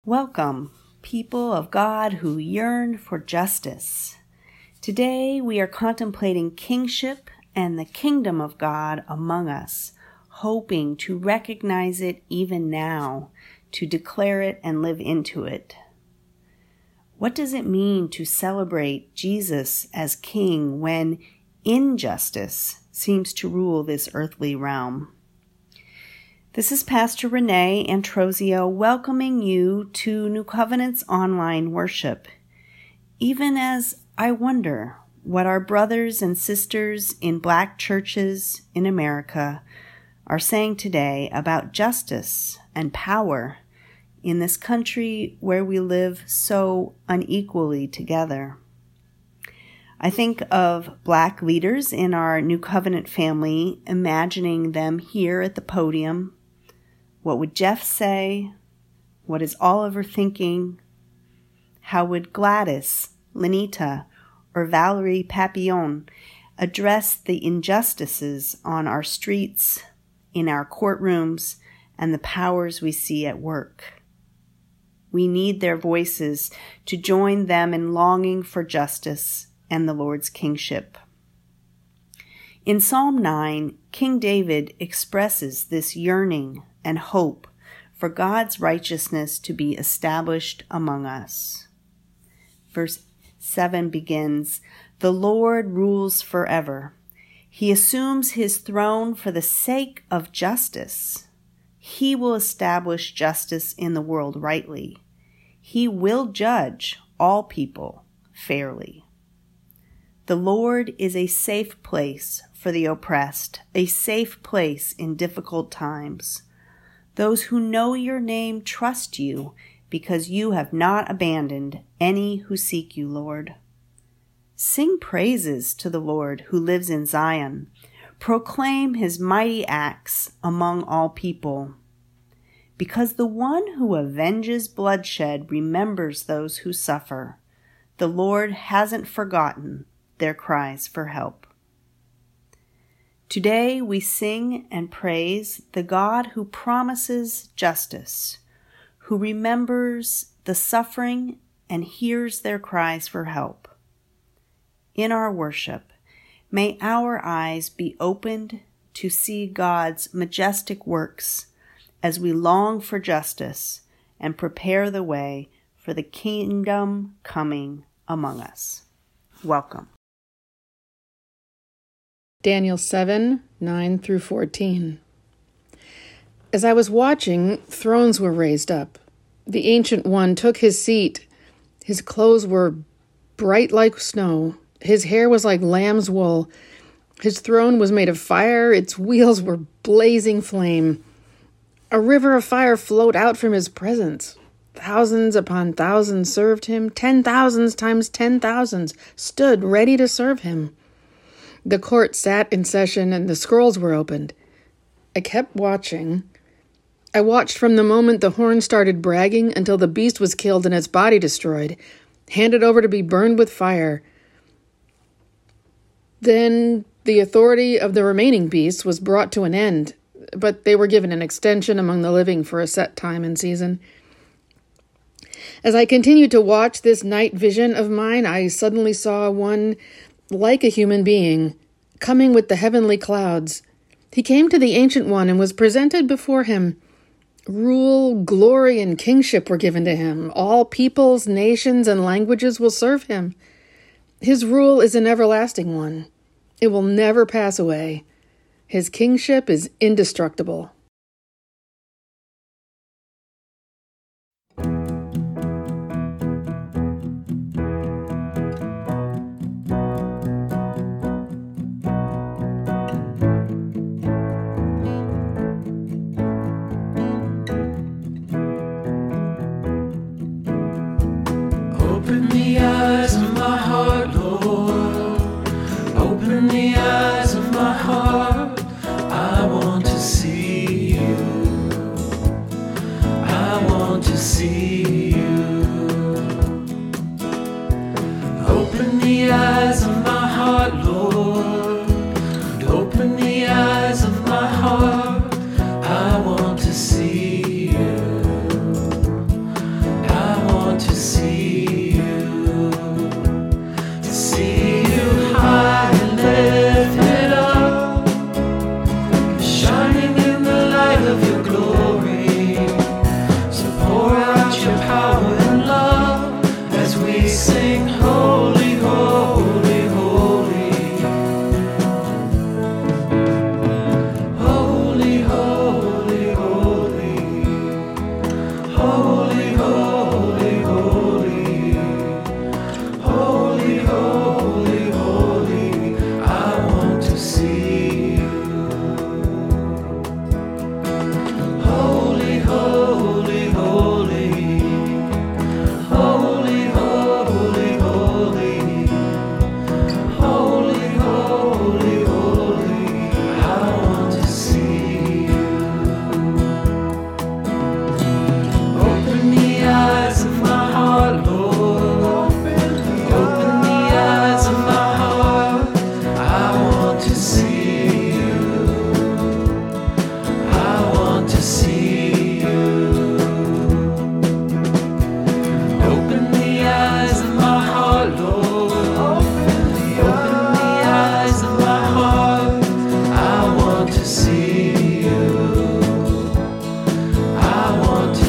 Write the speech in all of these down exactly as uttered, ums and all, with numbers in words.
Welcome, people of God who yearn for justice. Today we are contemplating kingship and the kingdom of God among us, hoping to recognize it even now, to declare it and live into it. What does it mean to celebrate Jesus as King when injustice seems to rule this earthly realm? This is Pastor Renee Antrosio welcoming you to New Covenant's online worship. Even as I wonder what our brothers and sisters in Black churches in America are saying today about justice and power in this country where we live so unequally together. I think of Black leaders in our New Covenant family, imagining them here at the podium. What would Jeff say? What is Oliver thinking? How would Gladys, Lenita, or Valerie Papillon address the injustices on our streets, in our courtrooms, and the powers we see at work? We need their voices to join them in longing for justice and the Lord's kingship. In Psalm nine, King David expresses this yearning and hope for God's righteousness to be established among us. Verse seven begins, "The Lord rules forever. He assumes his throne for the sake of justice. He will establish justice in the world rightly. He will judge all people fairly." The Lord is a safe place for the oppressed, a safe place in difficult times. Those who know your name trust you because you have not abandoned any who seek you, Lord. Sing praises to the Lord who lives in Zion. Proclaim his mighty acts among all people. Because the one who avenges bloodshed remembers those who suffer. The Lord hasn't forgotten their cries for help. Today we sing and praise the God who promises justice, who remembers the suffering and hears their cries for help. In our worship, may our eyes be opened to see God's majestic works as we long for justice and prepare the way for the kingdom coming among us. Welcome. Daniel seven, nine through fourteen. As I was watching, thrones were raised up. The Ancient One took his seat. His clothes were bright like snow. His hair was like lamb's wool. His throne was made of fire. Its wheels were blazing flame. A river of fire flowed out from his presence. Thousands upon thousands served him. Ten thousands times ten thousands stood ready to serve him. The court sat in session and the scrolls were opened. I kept watching. I watched from the moment the horn started bragging until the beast was killed and its body destroyed, handed over to be burned with fire. Then the authority of the remaining beasts was brought to an end, but they were given an extension among the living for a set time and season. As I continued to watch this night vision of mine, I suddenly saw one like a human being, coming with the heavenly clouds. He came to the Ancient One and was presented before him. Rule, glory, and kingship were given to him. All peoples, nations, and languages will serve him. His rule is an everlasting one. It will never pass away. His kingship is indestructible. Open the eyes of my heart, Lord. Open the eyes of my heart. I want to see you. I want to see you. Open the eyes of my heart, Lord. Open the eyes of my heart. I want to see you.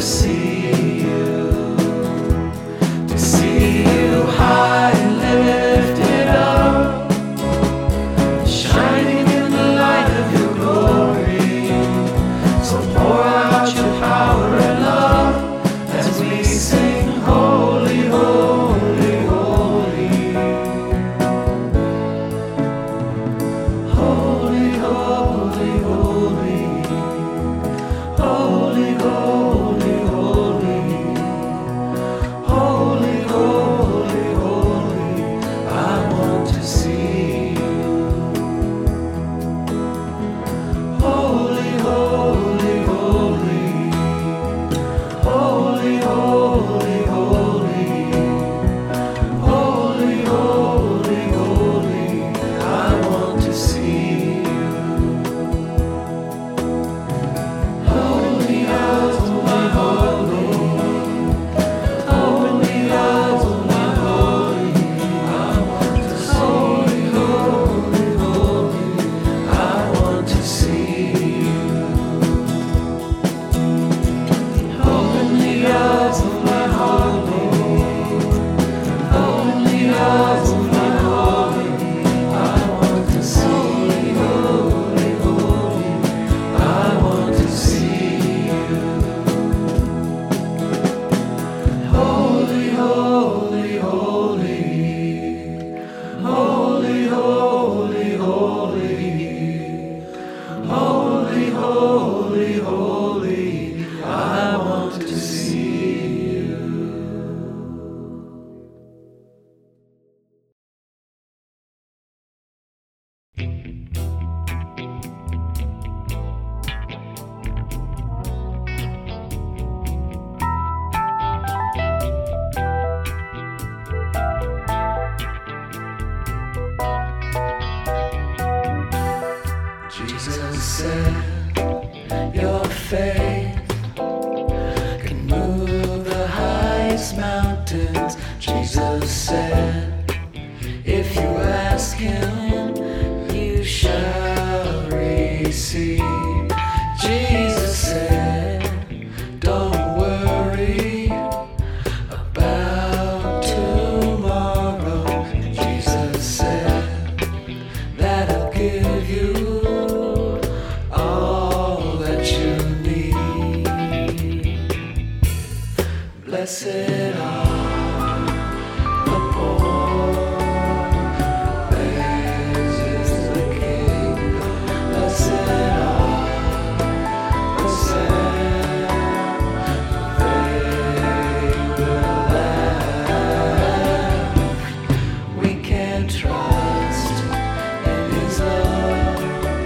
see you, to see you high and lifted up, shining in the light of your glory. So pour out your power and love as we sing, holy, holy, holy. Holy, holy, holy. Holy, holy, holy. Holy, holy, holy. I want to see you. Holy, holy, holy. Holy, holy, holy. Holy, holy, holy. I want to see you. Holy, open my heart, Lord. Open the eyes of my heart. I want to see you. Holy, holy, I want to see you. Open the eyes of my heart, Lord. Open the eyes of my heart. I want to see you. Holy, holy, I want to see you. Holy, holy, holy. Holy, holy, holy. Holy, holy, holy. I want to see you. Jesus said, your faith can move the highest mountains. Jesus said, if you ask him, you shall receive. Jesus said, don't worry about tomorrow. Jesus said, that'll give you all that you need. Blessed are the poor, theirs is the kingdom. Blessed are the sad, they will laugh. We can trust in his love,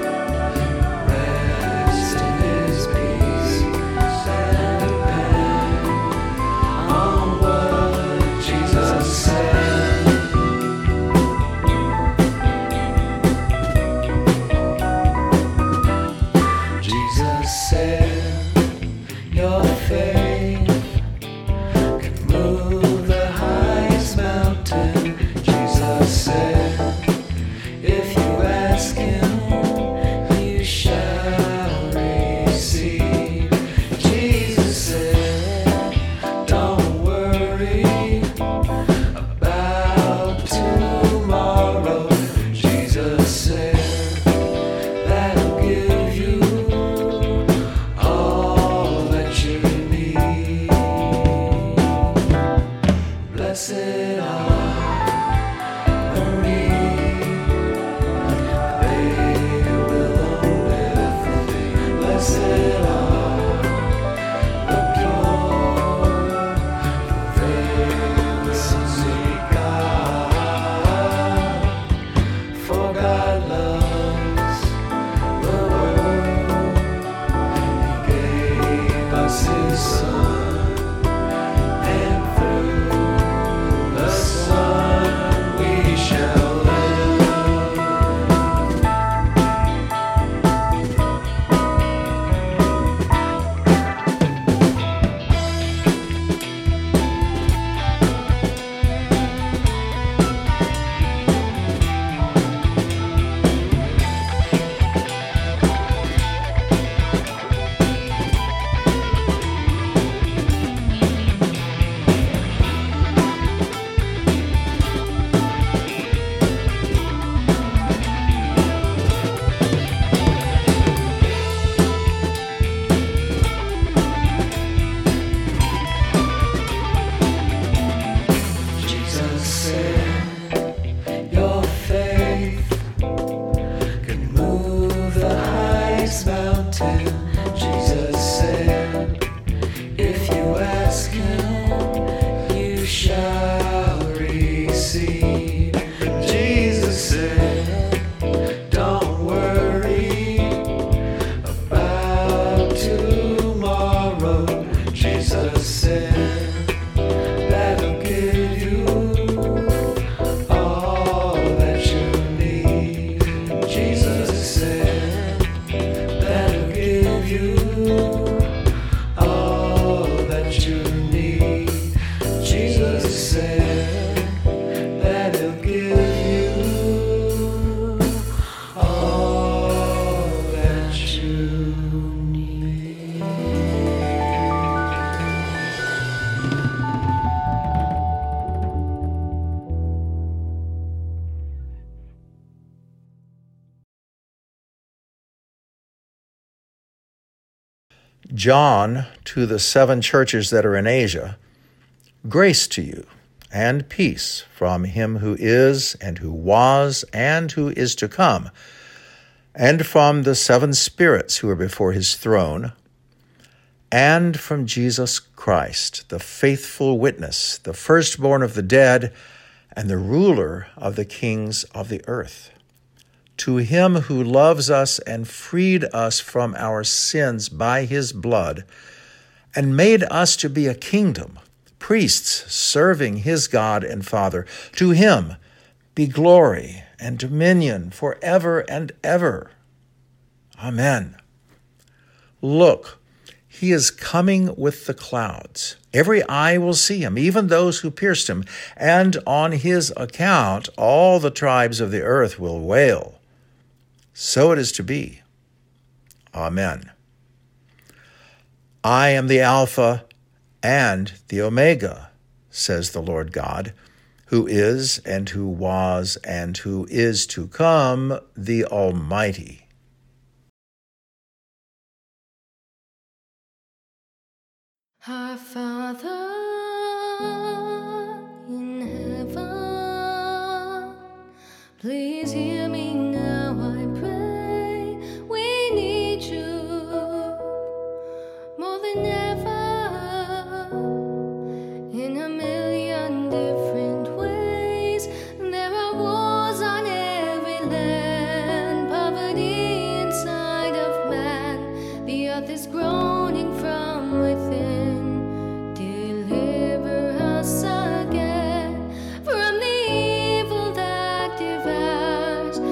rest in his peace, and depend on what Jesus said. Jesus said, your faith can move the highest mountain. Jesus said, if you ask him, you shall receive. Jesus said, don't worry about tomorrow. Jesus said, that'll give you all that you need. Blessed are the meek, they will live. Blessed are the pure, they will see God. For God loves the world, he gave us his Son, and through the Son we shall live. Jesus said that'll give you all that you need. Jesus said that'll give you all that you need. Jesus said that'll give you all that you need. John, to the seven churches that are in Asia, grace to you and peace from him who is and who was and who is to come, and from the seven spirits who are before his throne, and from Jesus Christ, the faithful witness, the firstborn of the dead, and the ruler of the kings of the earth. To him who loves us and freed us from our sins by his blood, and made us to be a kingdom, priests serving his God and Father, to him be glory and dominion forever and ever. Amen. Look, he is coming with the clouds. Every eye will see him, even those who pierced him, and on his account all the tribes of the earth will wail. So it is to be. Amen. I am the Alpha and the Omega, says the Lord God, who is and who was and who is to come, the Almighty. Our Father in heaven, please hear me now, I pray. We need you more than ever in a million different ways. There are wars on every land, poverty inside of man. The earth is groaning from within. Deliver us again from the evil that devours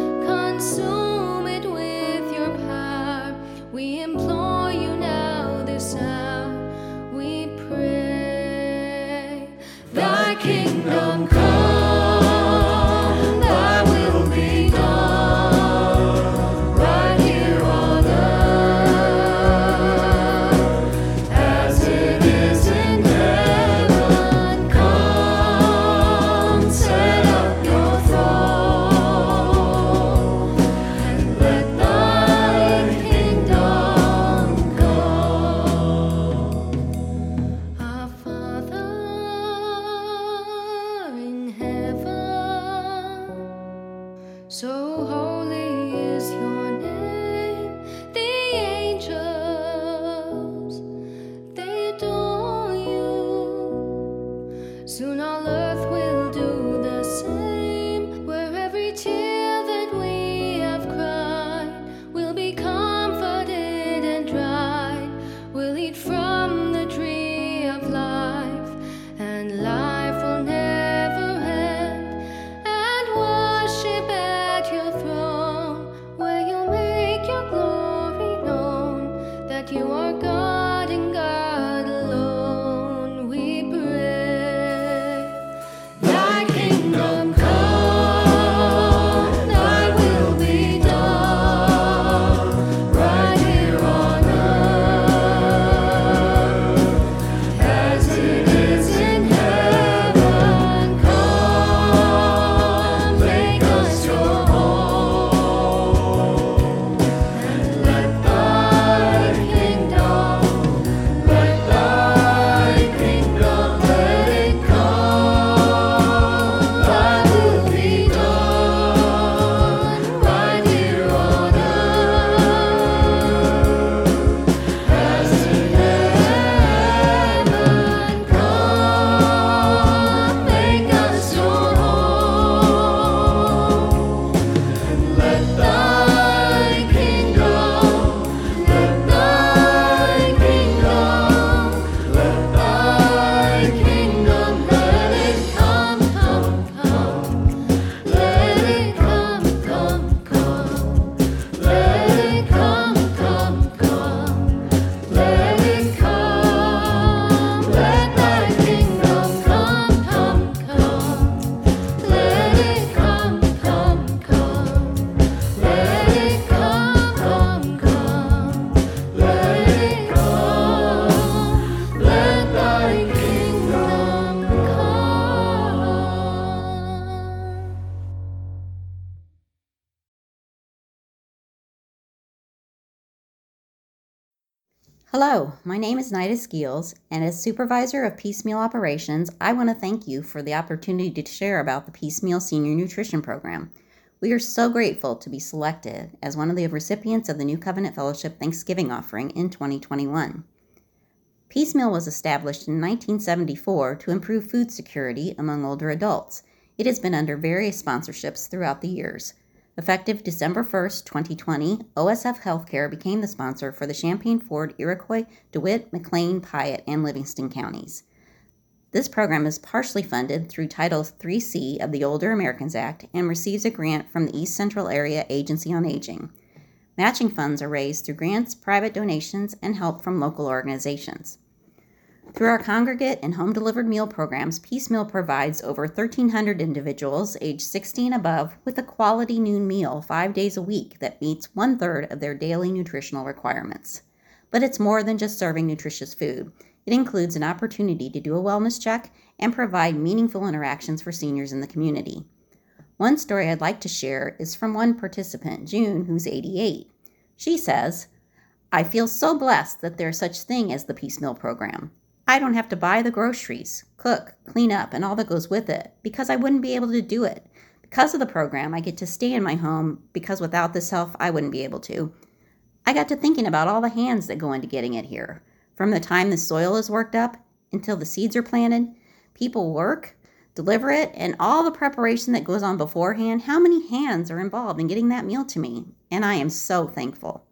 Hello, my name is Nida Skeels, and as Supervisor of Piecemeal Operations, I want to thank you for the opportunity to share about the Piecemeal Senior Nutrition Program. We are so grateful to be selected as one of the recipients of the New Covenant Fellowship Thanksgiving offering in twenty twenty-one. Piecemeal was established in nineteen seventy-four to improve food security among older adults. It has been under various sponsorships throughout the years. Effective December first, twenty twenty, O S F Healthcare became the sponsor for the Champaign, Ford, Iroquois, DeWitt, McLean, Piatt, and Livingston counties. This program is partially funded through Title three C of the Older Americans Act and receives a grant from the East Central Area Agency on Aging. Matching funds are raised through grants, private donations, and help from local organizations. Through our congregate and home-delivered meal programs, Piecemeal provides over thirteen hundred individuals aged sixty and above with a quality noon meal five days a week that meets one-third of their daily nutritional requirements. But it's more than just serving nutritious food. It includes an opportunity to do a wellness check and provide meaningful interactions for seniors in the community. One story I'd like to share is from one participant, June, who's eighty-eight. She says, "I feel so blessed that there's such thing as the Piecemeal program. I don't have to buy the groceries, cook, clean up, and all that goes with it, because I wouldn't be able to do it. Because of the program, I get to stay in my home, because without this help, I wouldn't be able to. I got to thinking about all the hands that go into getting it here. From the time the soil is worked up until the seeds are planted, people work, deliver it, and all the preparation that goes on beforehand. How many hands are involved in getting that meal to me? And I am so thankful."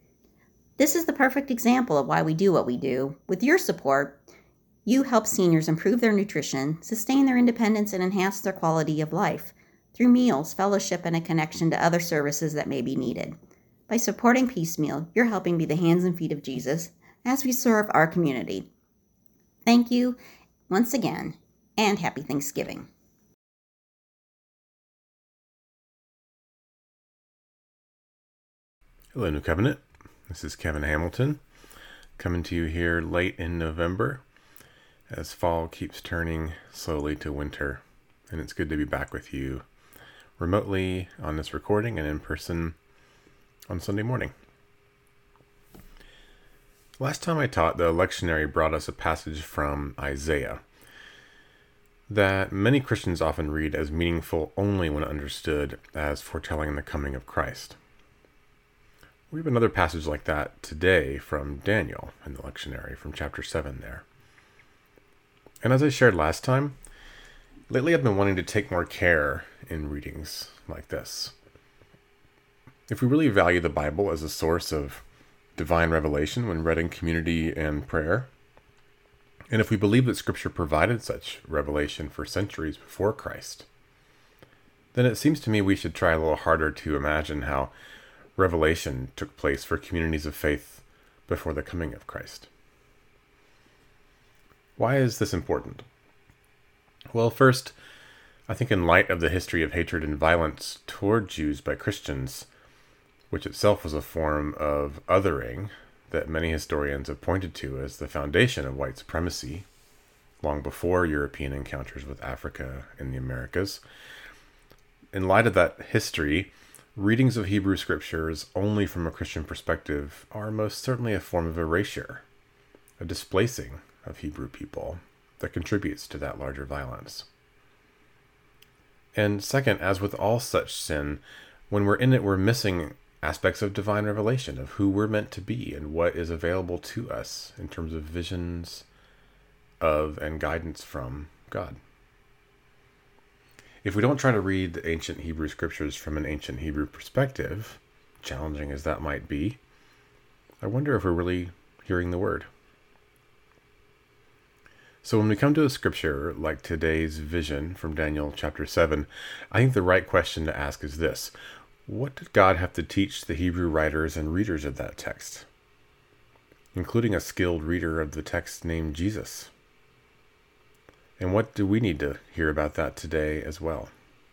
This is the perfect example of why we do what we do. With your support, you help seniors improve their nutrition, sustain their independence, and enhance their quality of life through meals, fellowship, and a connection to other services that may be needed. By supporting Piecemeal, you're helping be the hands and feet of Jesus as we serve our community. Thank you once again, and happy Thanksgiving. Hello, New Covenant. This is Kevin Hamilton, coming to you here late in November as fall keeps turning slowly to winter, and it's good to be back with you remotely on this recording and in person on Sunday morning. Last time I taught, the lectionary brought us a passage from Isaiah that many Christians often read as meaningful only when understood as foretelling the coming of Christ. We have another passage like that today from Daniel in the lectionary, from chapter seven there. And as I shared last time, lately I've been wanting to take more care in readings like this. If we really value the Bible as a source of divine revelation when read in community and prayer, and if we believe that Scripture provided such revelation for centuries before Christ, then it seems to me we should try a little harder to imagine how revelation took place for communities of faith before the coming of Christ. Why is this important? Well, first, I think in light of the history of hatred and violence toward Jews by Christians, which itself was a form of othering that many historians have pointed to as the foundation of white supremacy, long before European encounters with Africa and the Americas. In light of that history, readings of Hebrew scriptures only from a Christian perspective are most certainly a form of erasure, a displacing of Hebrew people that contributes to that larger violence. And second, as with all such sin, when we're in it, we're missing aspects of divine revelation of who we're meant to be and what is available to us in terms of visions of and guidance from God. If we don't try to read the ancient Hebrew scriptures from an ancient Hebrew perspective, challenging as that might be, I wonder if we're really hearing the word. So when we come to a scripture like today's vision from Daniel chapter seven, I think the right question to ask is this: what did God have to teach the Hebrew writers and readers of that text, including a skilled reader of the text named Jesus? And what do we need to hear about that today as well?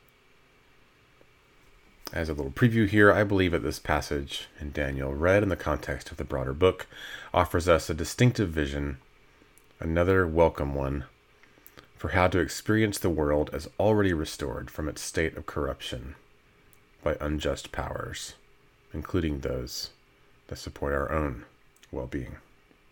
As a little preview here, I believe that this passage in Daniel, read in the context of the broader book, offers us a distinctive vision, another welcome one, for how to experience the world as already restored from its state of corruption by unjust powers, including those that support our own well-being.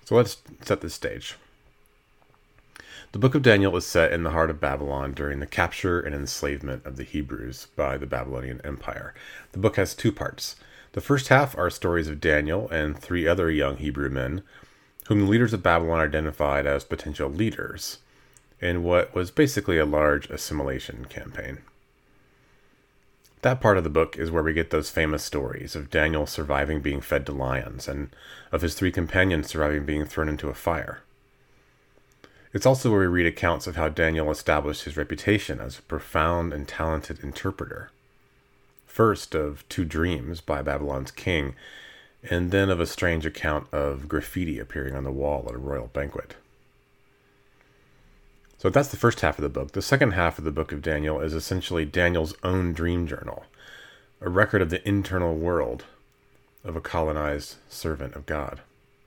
So let's set the stage. The book of Daniel is set in the heart of Babylon during the capture and enslavement of the Hebrews by the Babylonian Empire. The book has two parts. The first half are stories of Daniel and three other young Hebrew men, whom the leaders of Babylon identified as potential leaders in what was basically a large assimilation campaign. That part of the book is where we get those famous stories of Daniel surviving being fed to lions and of his three companions surviving being thrown into a fire. It's also where we read accounts of how Daniel established his reputation as a profound and talented interpreter. First of two dreams by Babylon's king, and then of a strange account of graffiti appearing on the wall at a royal banquet. So that's the first half of the book. The second half of the book of Daniel is essentially Daniel's own dream journal, a record of the internal world of a colonized servant of God.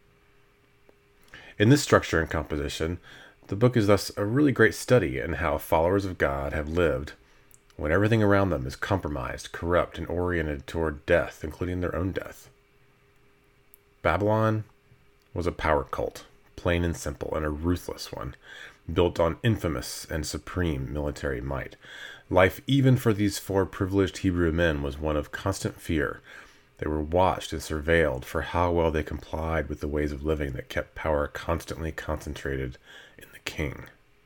In this structure and composition, the book is thus a really great study in how followers of God have lived when everything around them is compromised, corrupt, and oriented toward death, including their own death. Babylon was a power cult, plain and simple, and a ruthless one, built on infamous and supreme military might. Life, even for these four privileged Hebrew men, was one of constant fear. They were watched and surveilled for how well they complied with the ways of living that kept power constantly concentrated in the king.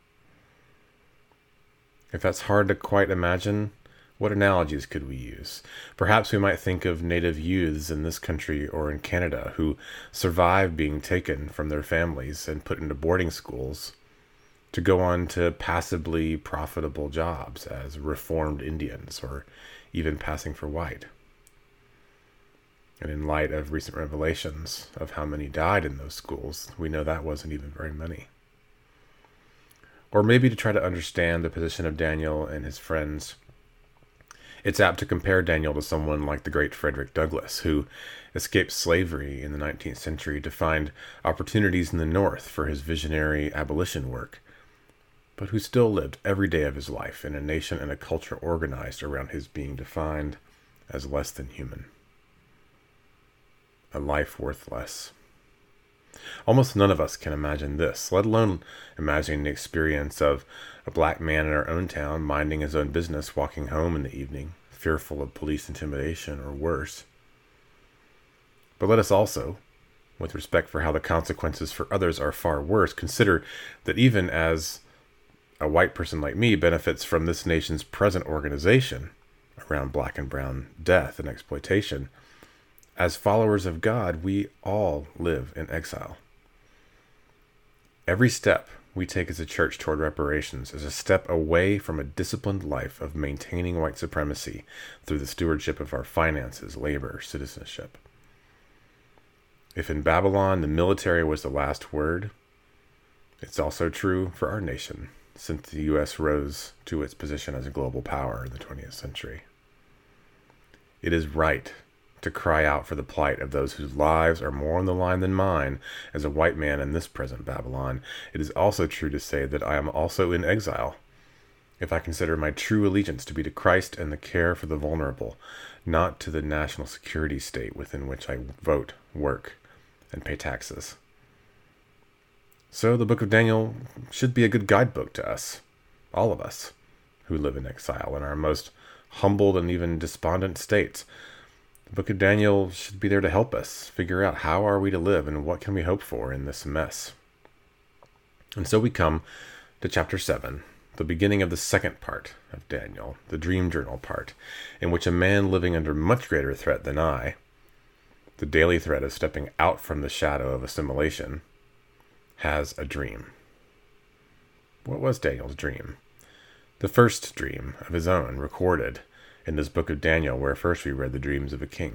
If that's hard to quite imagine, what analogies could we use? Perhaps we might think of native youths in this country or in Canada who survived being taken from their families and put into boarding schools to go on to passably profitable jobs as reformed Indians or even passing for white. And in light of recent revelations of how many died in those schools, we know that wasn't even very many. Or maybe to try to understand the position of Daniel and his friends, it's apt to compare Daniel to someone like the great Frederick Douglass, who escaped slavery in the nineteenth century to find opportunities in the North for his visionary abolition work, but who still lived every day of his life in a nation and a culture organized around his being defined as less than human. A life worth less. Almost none of us can imagine this, let alone imagining the experience of a black man in our own town minding his own business, walking home in the evening, fearful of police intimidation or worse. But let us also, with respect for how the consequences for others are far worse, consider that even as a white person like me benefits from this nation's present organization around black and brown death and exploitation, as followers of God, we all live in exile. Every step we take as a church toward reparations is a step away from a disciplined life of maintaining white supremacy through the stewardship of our finances, labor, citizenship. If in Babylon the military was the last word, it's also true for our nation, since the U S rose to its position as a global power in the twentieth century. It is right to cry out for the plight of those whose lives are more on the line than mine as a white man in this present Babylon. It is also true to say that I am also in exile, if I consider my true allegiance to be to Christ and the care for the vulnerable, not to the national security state within which I vote, work, and pay taxes. So the book of Daniel should be a good guidebook to us, all of us, who live in exile in our most humbled and even despondent states. The book of Daniel should be there to help us figure out how are we to live and what can we hope for in this mess. And so we come to chapter seven, the beginning of the second part of Daniel, the dream journal part, in which a man living under much greater threat than I, the daily threat of stepping out from the shadow of assimilation, has a dream. What was Daniel's dream? The first dream of his own, recorded in this book of Daniel, where first we read the dreams of a king.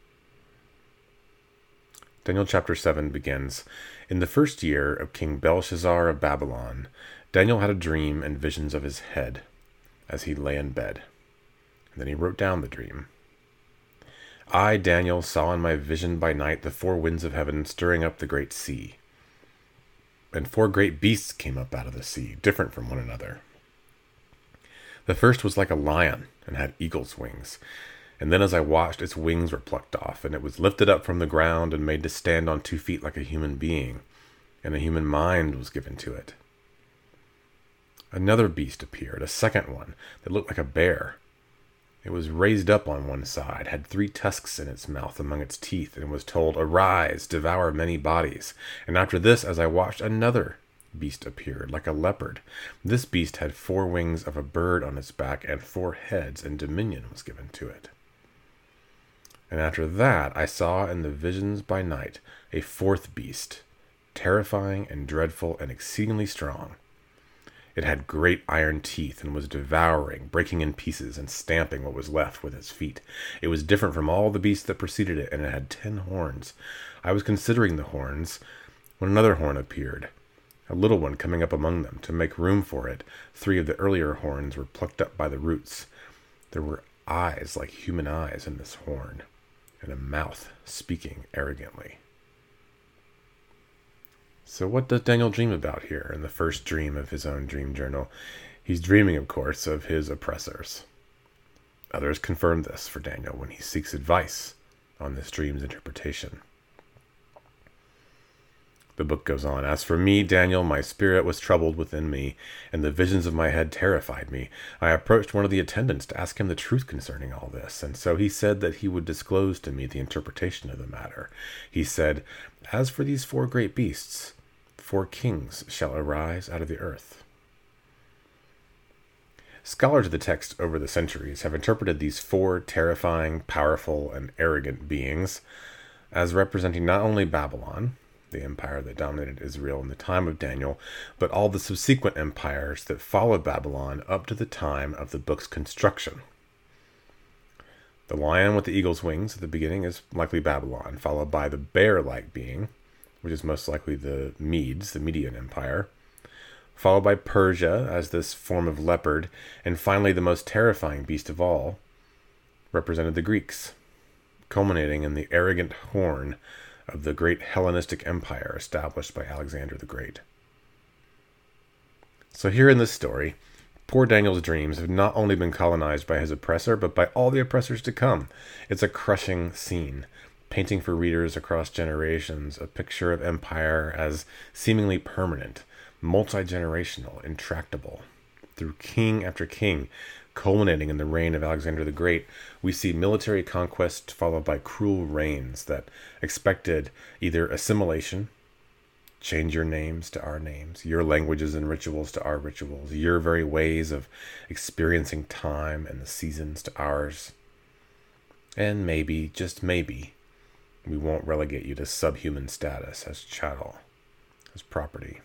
Daniel chapter seven begins, "In the first year of King Belshazzar of Babylon, Daniel had a dream and visions of his head as he lay in bed." And then he wrote down the dream. "I, Daniel, saw in my vision by night the four winds of heaven stirring up the great sea. And four great beasts came up out of the sea, different from one another. The first was like a lion and had eagle's wings. And then as I watched, its wings were plucked off, and it was lifted up from the ground and made to stand on two feet like a human being. and a human mind was given to it. Another beast appeared, a second one, that looked like a bear. It was raised up on one side, had three tusks in its mouth among its teeth, and was told, "Arise, devour many bodies." And after this, as I watched, another beast appeared, like a leopard. This beast had four wings of a bird on its back, and four heads, and dominion was given to it. And after that, I saw in the visions by night a fourth beast, terrifying and dreadful and exceedingly strong. It had great iron teeth and was devouring, breaking in pieces, and stamping what was left with its feet. It was different from all the beasts that preceded it, and it had ten horns. I was considering the horns when another horn appeared, a little one coming up among them. To make room for it, three of the earlier horns were plucked up by the roots. There were eyes like human eyes in this horn, and a mouth speaking arrogantly. So what does Daniel dream about here in the first dream of his own dream journal? He's dreaming, of course, of his oppressors. Others confirm this for Daniel when he seeks advice on this dream's interpretation. The book goes on, "As for me, Daniel, my spirit was troubled within me, and the visions of my head terrified me. I approached one of the attendants to ask him the truth concerning all this, and so he said that he would disclose to me the interpretation of the matter. He said, 'As for these four great beasts, four kings shall arise out of the earth.'" Scholars of the text over the centuries have interpreted these four terrifying, powerful, and arrogant beings as representing not only Babylon, the empire that dominated Israel in the time of Daniel, but all the subsequent empires that followed Babylon up to the time of the book's construction. The lion with the eagle's wings at the beginning is likely Babylon, followed by the bear-like being, which is most likely the Medes, the Median Empire, followed by Persia as this form of leopard, and finally the most terrifying beast of all represented the Greeks, culminating in the arrogant horn of the great Hellenistic Empire established by Alexander the Great. So here in this story, poor Daniel's dreams have not only been colonized by his oppressor, but by all the oppressors to come. It's a crushing scene, painting for readers across generations a picture of empire as seemingly permanent, multi-generational, intractable. Through king after king, culminating in the reign of Alexander the Great, we see military conquest followed by cruel reigns that expected either assimilation, change your names to our names, your languages and rituals to our rituals, your very ways of experiencing time and the seasons to ours, and maybe, just maybe, we won't relegate you to subhuman status as chattel, as property.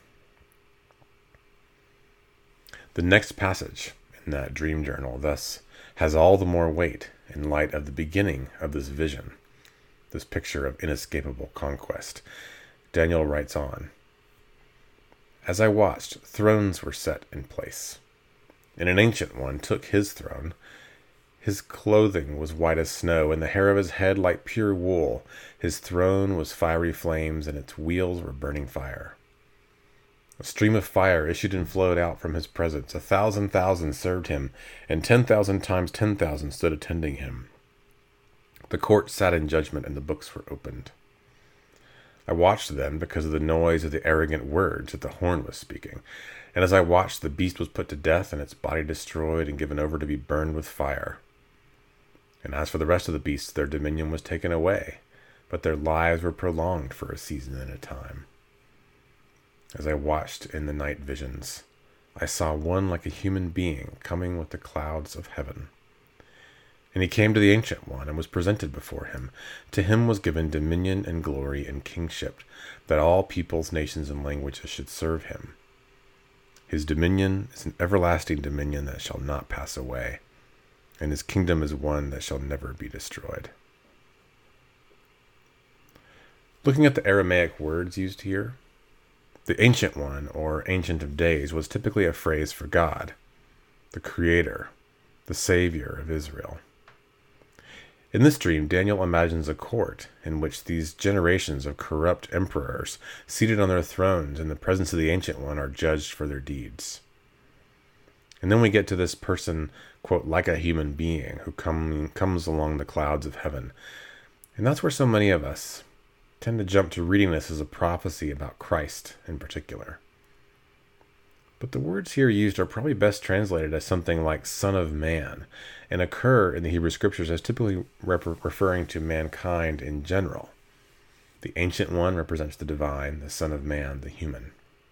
The next passage in that dream journal thus has all the more weight in light of the beginning of this vision, this picture of inescapable conquest. Daniel writes on, "As I watched, thrones were set in place, and an ancient one took his throne. His clothing was white as snow, and the hair of his head like pure wool. His throne was fiery flames, and its wheels were burning fire. A stream of fire issued and flowed out from his presence. A thousand thousand served him, and ten thousand times ten thousand stood attending him. The court sat in judgment, and the books were opened. I watched then because of the noise of the arrogant words that the horn was speaking. And as I watched, the beast was put to death, and its body destroyed and given over to be burned with fire. And as for the rest of the beasts, their dominion was taken away, but their lives were prolonged for a season and a time. As I watched in the night visions, I saw one like a human being coming with the clouds of heaven. And he came to the Ancient One and was presented before him. To him was given dominion and glory and kingship, that all peoples, nations, and languages should serve him. His dominion is an everlasting dominion that shall not pass away, and his kingdom is one that shall never be destroyed." Looking at the Aramaic words used here, the Ancient One, or Ancient of Days, was typically a phrase for God, the Creator, the Savior of Israel. In this dream, Daniel imagines a court in which these generations of corrupt emperors, seated on their thrones in the presence of the Ancient One, are judged for their deeds. And then we get to this person, quote, like a human being, who come, comes along the clouds of heaven. And that's where so many of us tend to jump to reading this as a prophecy about Christ in particular. But the words here used are probably best translated as something like Son of Man, and occur in the Hebrew Scriptures as typically rep- referring to mankind in general. The Ancient One represents the divine, the Son of Man, the human.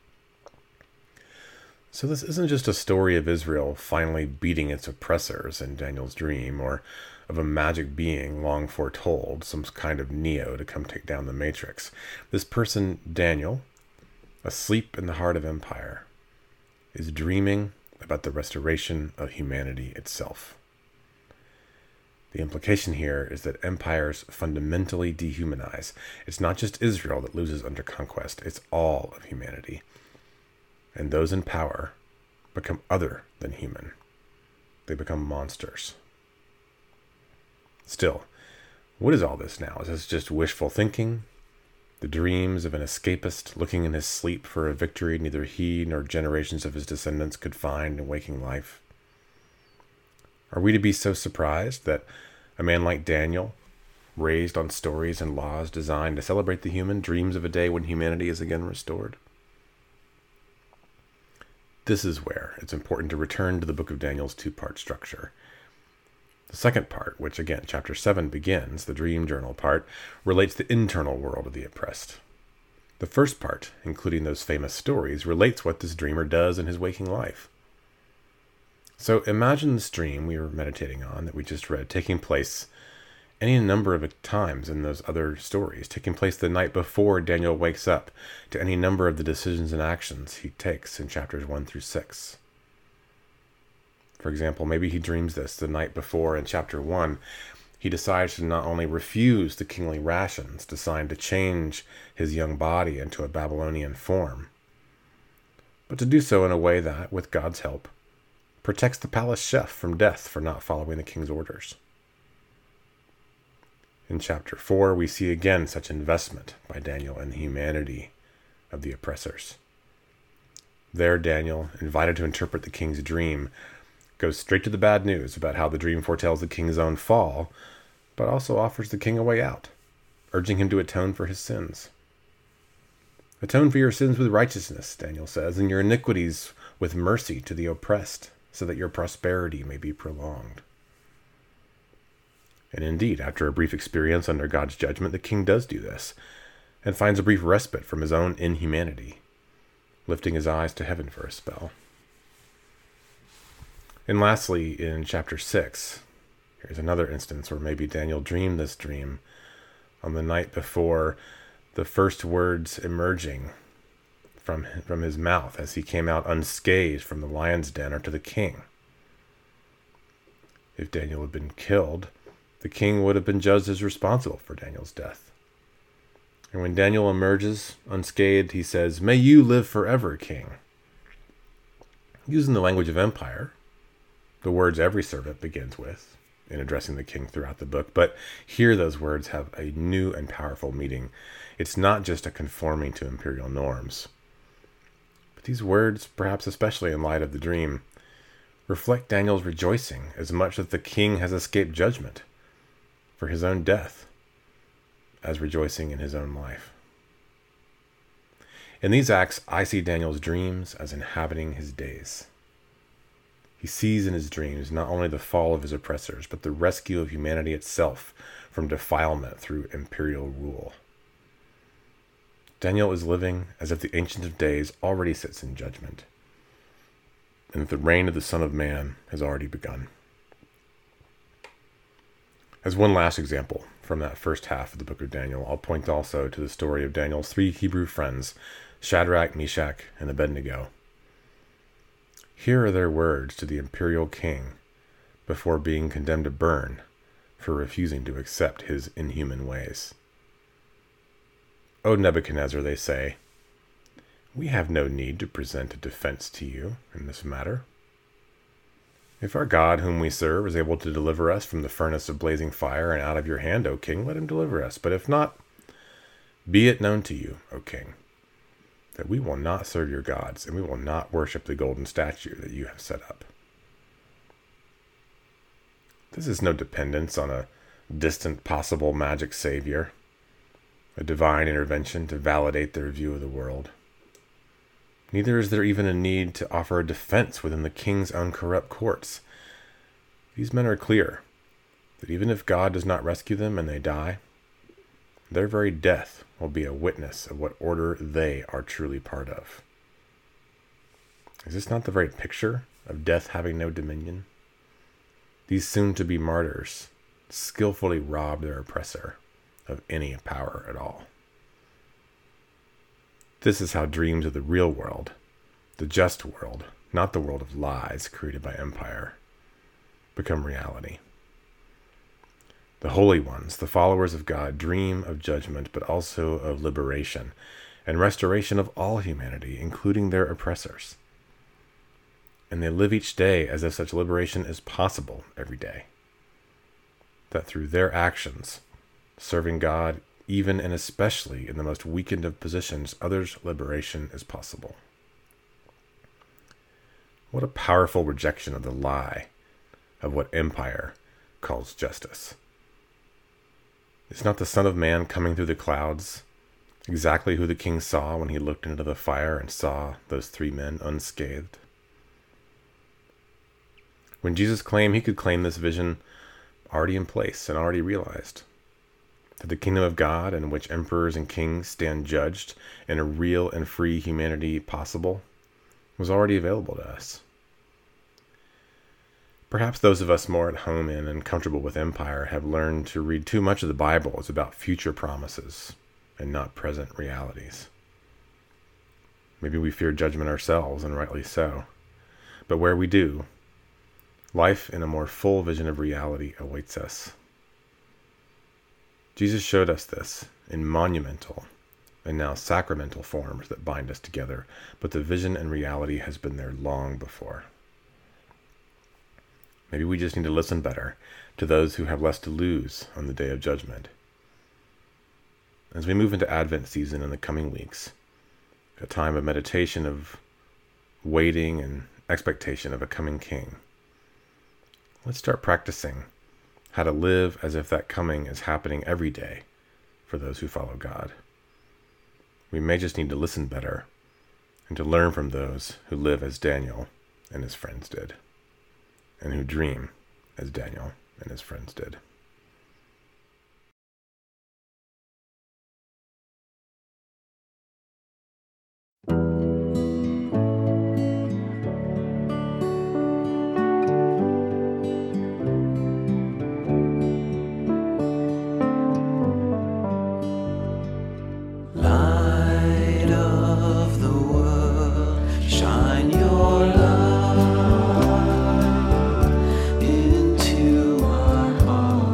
So this isn't just a story of Israel finally beating its oppressors in Daniel's dream, or of a magic being long foretold, some kind of Neo to come take down the Matrix. This person, Daniel, asleep in the heart of empire, is dreaming about the restoration of humanity itself. The implication here is that empires fundamentally dehumanize. It's not just Israel that loses under conquest, it's all of humanity. And those in power become other than human. They become monsters. Still, what is all this now? Is this just wishful thinking? The dreams of an escapist looking in his sleep for a victory neither he nor generations of his descendants could find in waking life? Are we to be so surprised that a man like Daniel, raised on stories and laws designed to celebrate the human, dreams of a day when humanity is again restored? This is where it's important to return to the book of Daniel's two-part structure. The second part, which again, chapter seven begins, the dream journal part, relates the internal world of the oppressed. The first part, including those famous stories, relates what this dreamer does in his waking life. So imagine this dream we were meditating on, that we just read, taking place any number of times in those other stories, taking place the night before Daniel wakes up, to any number of the decisions and actions he takes in chapters one through six. For example, maybe he dreams this the night before in chapter one. He decides to not only refuse the kingly rations designed to change his young body into a Babylonian form, but to do so in a way that, with God's help, protects the palace chef from death for not following the king's orders. In chapter four, we see again such investment by Daniel in the humanity of the oppressors. There, Daniel, invited to interpret the king's dream, goes straight to the bad news about how the dream foretells the king's own fall, but also offers the king a way out, urging him to atone for his sins. Atone for your sins with righteousness, Daniel says, and your iniquities with mercy to the oppressed, so that your prosperity may be prolonged. And indeed, after a brief experience under God's judgment, the king does do this, and finds a brief respite from his own inhumanity, lifting his eyes to heaven for a spell. And lastly, in chapter six, here's another instance where maybe Daniel dreamed this dream on the night before the first words emerging from, from his mouth as he came out unscathed from the lion's den are to the king. If Daniel had been killed, the king would have been judged as responsible for Daniel's death. And when Daniel emerges unscathed, he says, "May you live forever, king." Using the language of empire, the words every servant begins with in addressing the king throughout the book, but here those words have a new and powerful meaning. It's not just a conforming to imperial norms, but these words, perhaps especially in light of the dream, reflect Daniel's rejoicing as much that the king has escaped judgment for his own death as rejoicing in his own life. In these acts, I see Daniel's dreams as inhabiting his days. He sees in his dreams not only the fall of his oppressors, but the rescue of humanity itself from defilement through imperial rule. Daniel is living as if the Ancient of Days already sits in judgment, and that the reign of the Son of Man has already begun. As one last example from that first half of the book of Daniel, I'll point also to the story of Daniel's three Hebrew friends, Shadrach, Meshach, and Abednego. Here are their words to the imperial king before being condemned to burn for refusing to accept his inhuman ways. "O Nebuchadnezzar," they say, "we have no need to present a defense to you in this matter. If our God, whom we serve, is able to deliver us from the furnace of blazing fire and out of your hand, O king, let him deliver us. But if not, be it known to you, O king, that we will not serve your gods, and we will not worship the golden statue that you have set up." This is no dependence on a distant possible magic savior. a divine intervention to validate their view of the world. Neither is there even a need to offer a defense within the king's own corrupt courts. These men are clear that even if God does not rescue them and they die, their very death will be a witness of what order they are truly part of. Is this not the very picture of death having no dominion? These soon-to-be martyrs skillfully rob their oppressor of any power at all. This is how dreams of the real world, the just world, not the world of lies created by empire, become reality. The holy ones, the followers of God, dream of judgment, but also of liberation and restoration of all humanity, including their oppressors. And they live each day as if such liberation is possible every day. That through their actions, serving God, even and especially in the most weakened of positions, others' liberation is possible. What a powerful rejection of the lie of what empire calls justice. Is not the Son of Man coming through the clouds exactly who the king saw when he looked into the fire and saw those three men unscathed? When Jesus claimed, he could claim this vision already in place and already realized. That the kingdom of God, in which emperors and kings stand judged, and a real and free humanity possible, was already available to us. Perhaps those of us more at home in and comfortable with empire have learned to read too much of the Bible as about future promises and not present realities. Maybe we fear judgment ourselves, and rightly so. But where we do, life in a more full vision of reality awaits us. Jesus showed us this in monumental and now sacramental forms that bind us together, but the vision and reality has been there long before. Maybe we just need to listen better to those who have less to lose on the day of judgment. As we move into Advent season in the coming weeks, a time of meditation, of waiting and expectation of a coming king, let's start practicing how to live as if that coming is happening every day for those who follow God. We may just need to listen better and to learn from those who live as Daniel and his friends did, and who dream as Daniel and his friends did. Into our hearts.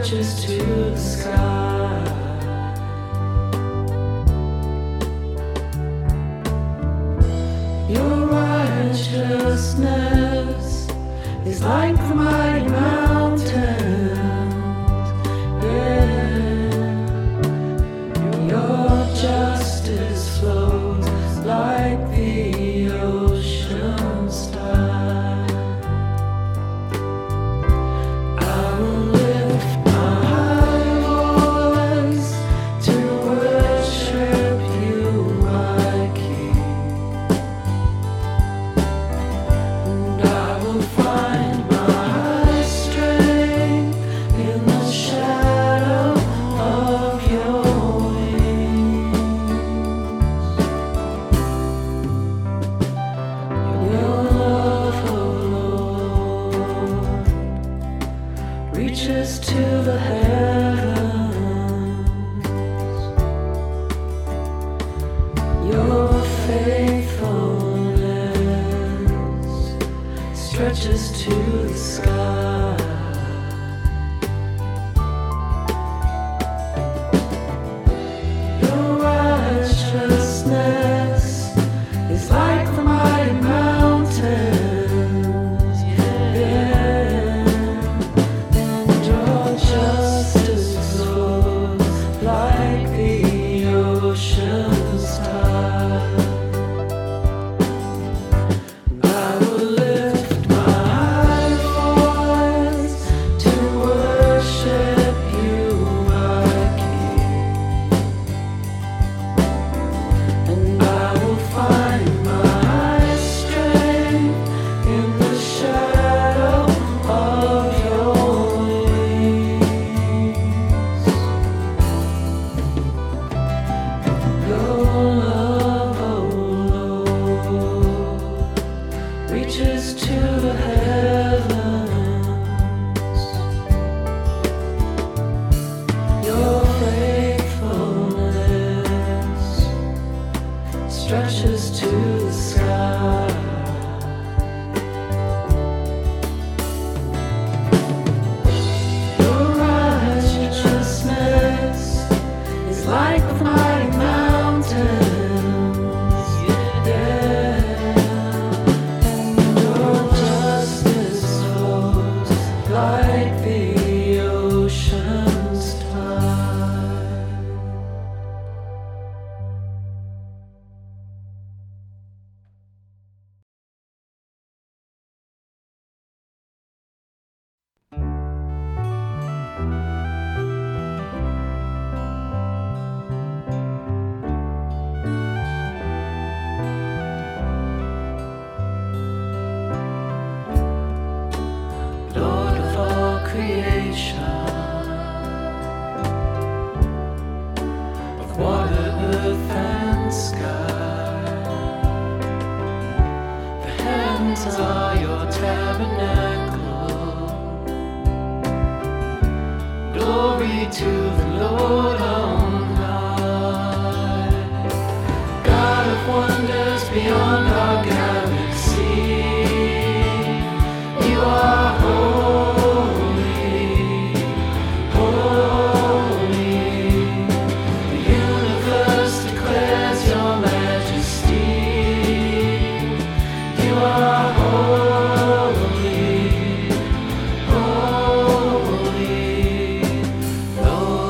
stretches to the sky. Your righteousness is like the mighty mountains. Yeah. Your justice flows like the ocean's tide. I will lift my voice to worship you, my King. And I will find my strength in the shadow of your wings. Your love, oh Lord, reaches to the heavens. Your faithfulness stretches to the sky. Your righteousness is like the mighty mountains. Yeah. And your justice flows like the ocean's tide. I will lift my voice to worship you, my King. And I will find my strength in the shadow of your wings. Your love, oh Lord, reaches to the heavens. Your faithfulness stretches to the sky. Your righteousness is like the mighty mountains. Yeah. And your justice flows like the ocean's tide. Lord of all creation, of water, earth, and sky, the heavens are your tabernacle. Glory to the Lord on high, God of wonders beyond our galaxy. You are holy, holy. The universe declares your majesty. You are holy, holy, Lord.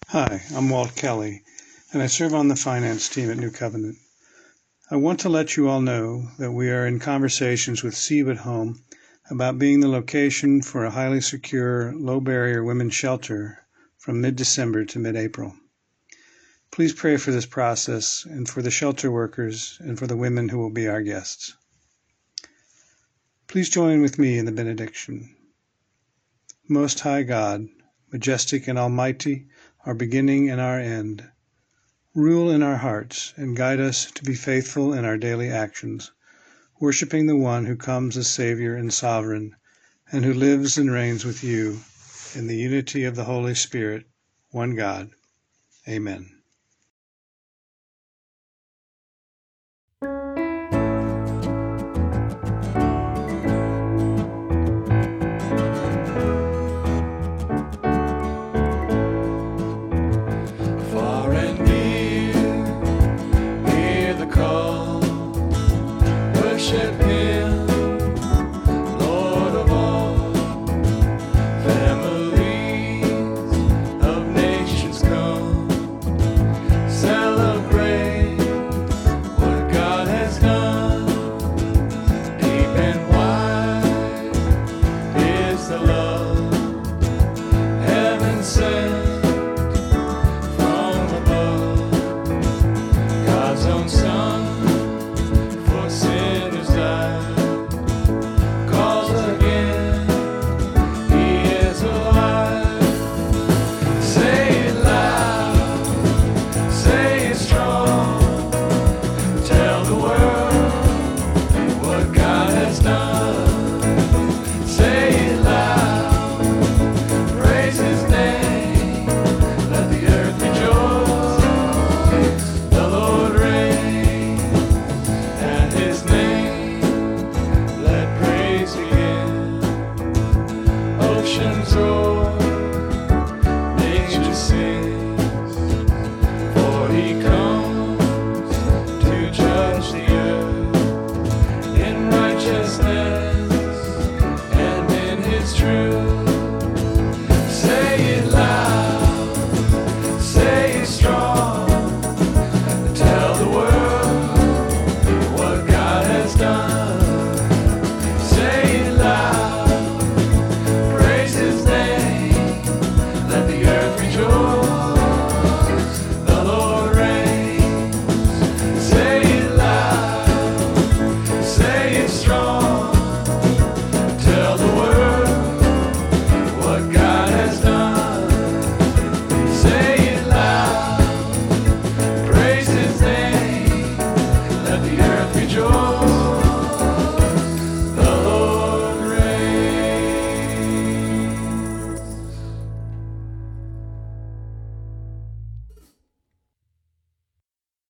Hi, I'm Walt Kelly, and I serve on the finance team at New Covenant. I want to let you all know that we are in conversations with Save at Home about being the location for a highly secure, low-barrier women's shelter from mid-December to mid-April. Please pray for this process and for the shelter workers and for the women who will be our guests. Please join with me in the benediction. Most High God, majestic and almighty, our beginning and our end, rule in our hearts and guide us to be faithful in our daily actions, worshiping the one who comes as Savior and Sovereign, and who lives and reigns with you in the unity of the Holy Spirit, one God. Amen. Far and near, hear the call. Worship Him, Lord of all. Families of nations come, celebrate what God has done. Deep and wide is the love heaven sent. God's own Son for sinners died, calls again, He is alive. Say it loud, say it strong, tell the world what God has done. Say it loud, praise His name, let the earth rejoice. The Lord reigns, and His name, let praise begin. Oceans roar.